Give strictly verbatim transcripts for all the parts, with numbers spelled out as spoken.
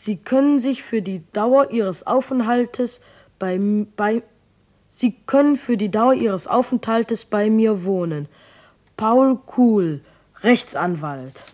Sie können sich für die Dauer Ihres Aufenthaltes bei, bei Sie können für die Dauer Ihres Aufenthaltes bei mir wohnen. Paul Kuhl, Rechtsanwalt.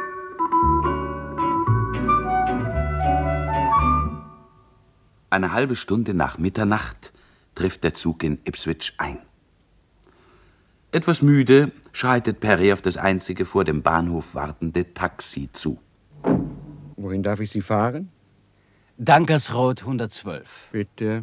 Eine halbe Stunde nach Mitternacht trifft der Zug in Ipswich ein. Etwas müde schreitet Perry auf das einzige vor dem Bahnhof wartende Taxi zu. Wohin darf ich Sie fahren? Dankersroad hundertzwölf. Bitte.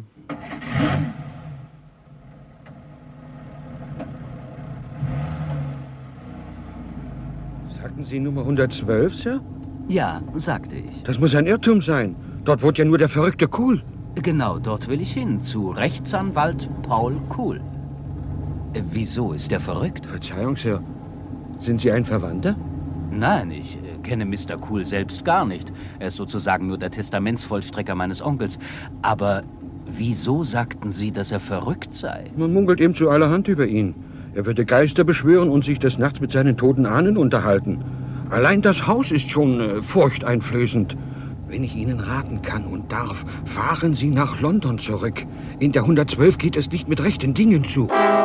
Sagten Sie Nummer hundertzwölf, Sir? Ja, sagte ich. Das muss ein Irrtum sein. Dort wohnt ja nur der verrückte Kuhl. Genau, dort will ich hin, zu Rechtsanwalt Paul Kuhl. Äh, wieso, ist der verrückt? Verzeihung, Sir. Sind Sie ein Verwandter? Nein, ich äh, kenne Mister Kuhl selbst gar nicht. Er ist sozusagen nur der Testamentsvollstrecker meines Onkels. Aber wieso sagten Sie, dass er verrückt sei? Man munkelt ihm zu allerhand über ihn. Er würde Geister beschwören und sich des Nachts mit seinen toten Ahnen unterhalten. Allein das Haus ist schon äh, furchteinflößend. Wenn ich Ihnen raten kann und darf, fahren Sie nach London zurück. In der hundertzwölf geht es nicht mit rechten Dingen zu.